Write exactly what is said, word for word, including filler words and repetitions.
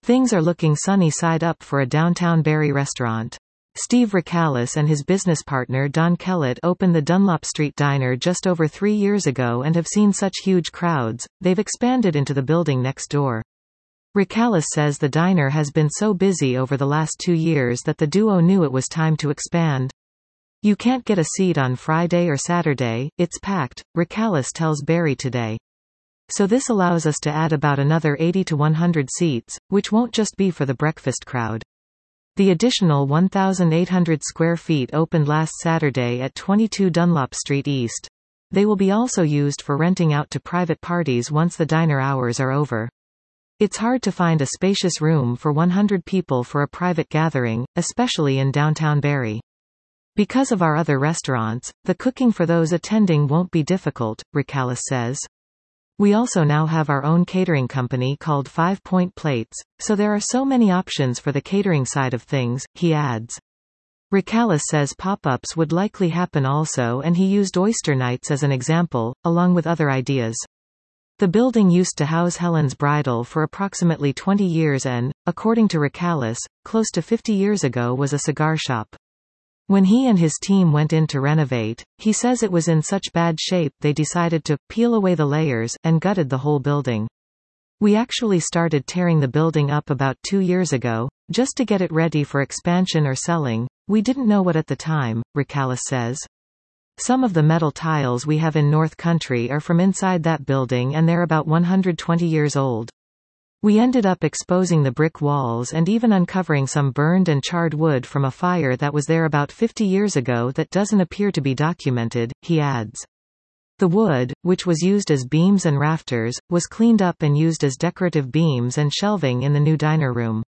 Things are looking sunny side up for a downtown Barrie restaurant. Steve Racallis and his business partner Don Kellett opened the Dunlop Street Diner just over three years ago and have seen such huge crowds, they've expanded into the building next door. Racallis says the diner has been so busy over the last two years that the duo knew it was time to expand. You can't get a seat on Friday or Saturday, it's packed, Racallis tells Barrie Today. So this allows us to add about another eighty to one hundred seats, which won't just be for the breakfast crowd. The additional one thousand eight hundred square feet opened last Saturday at twenty-two Dunlop Street East. They will be also used for renting out to private parties once the diner hours are over. It's hard to find a spacious room for one hundred people for a private gathering, especially in downtown Barrie. Because of our other restaurants, the cooking for those attending won't be difficult, Racallis says. We also now have our own catering company called Five Point Plates, so there are so many options for the catering side of things, he adds. Racallis says pop-ups would likely happen also, and he used oyster nights as an example, along with other ideas. The building used to house Helen's Bridal for approximately twenty years and, according to Racallis, close to fifty years ago was a cigar shop. When he and his team went in to renovate, he says it was in such bad shape they decided to peel away the layers and gutted the whole building. We actually started tearing the building up about two years ago, just to get it ready for expansion or selling. We didn't know what at the time, Racallis says. Some of the metal tiles we have in North Country are from inside that building and they're about one hundred twenty years old. We ended up exposing the brick walls and even uncovering some burned and charred wood from a fire that was there about fifty years ago that doesn't appear to be documented, he adds. The wood, which was used as beams and rafters, was cleaned up and used as decorative beams and shelving in the new diner room.